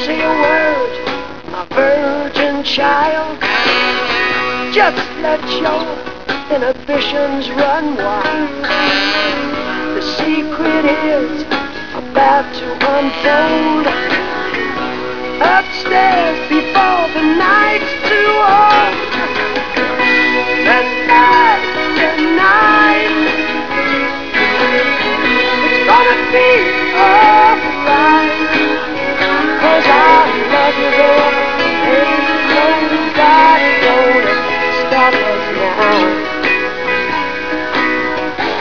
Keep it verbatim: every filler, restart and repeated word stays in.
say a word, my virgin child. Just let your inhibitions run wild. The secret is about to unfold.